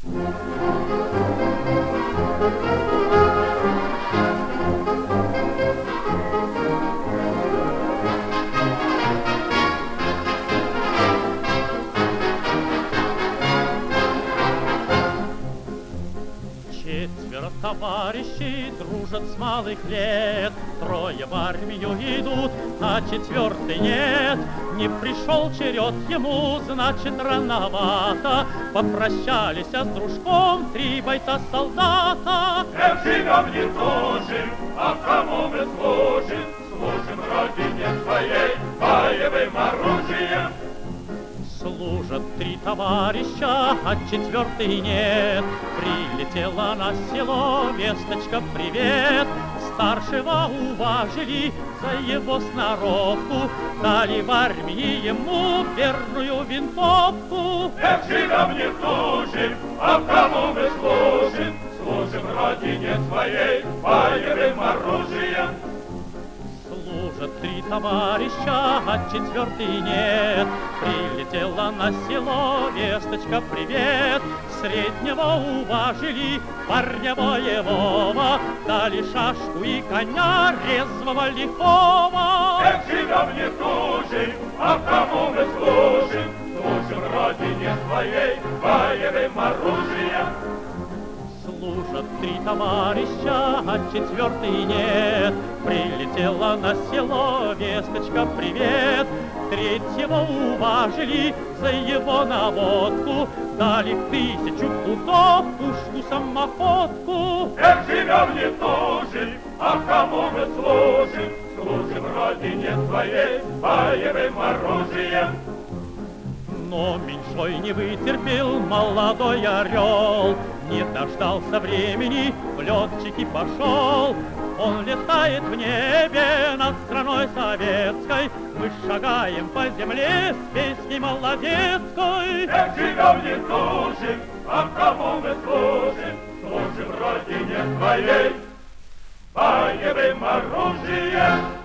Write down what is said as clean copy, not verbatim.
Четверо товарищей дружат с малых лет, трое в армию идут, а четвертый нет. Не пришел черед ему, значит, рановато. Попрощались с дружком три бойца-солдата. Живем, не тужим, а кому мы служим? Служим родине своей боевым оружием. Служат три товарища, а четвертый нет. Прилетела на село весточка «Привет». Старшего уважили за его сноровку, дали в армии ему верную винтовку. Живем, не тужим, а кому мы служим? Служим родине своей боевым оружием. Служат три товарища, а четвертый нет. Прилетела на село весточка «Привет». Среднего уважили, парня боевого, дали шашку и коня резвого лихого. Живем, не тужим, а кому мы служим? Служим родине своей боевым оружием. Служат три товарища, а четвертый нет. Прилетела на село весточка «Привет». Третьего уважили за его наводку, дали 1000 пудов пушку-самоходку. Живем, не тужим, а кому мы служим? Служим родине своей боевым оружием. Но меньшой не вытерпел молодой орел, не дождался времени, в летчики пошел. Он летает в небе над страной советской, мы шагаем по земле с песней молодецкой. Живем, не тужим, а кому мы служим? Служим родине своей боевым оружием.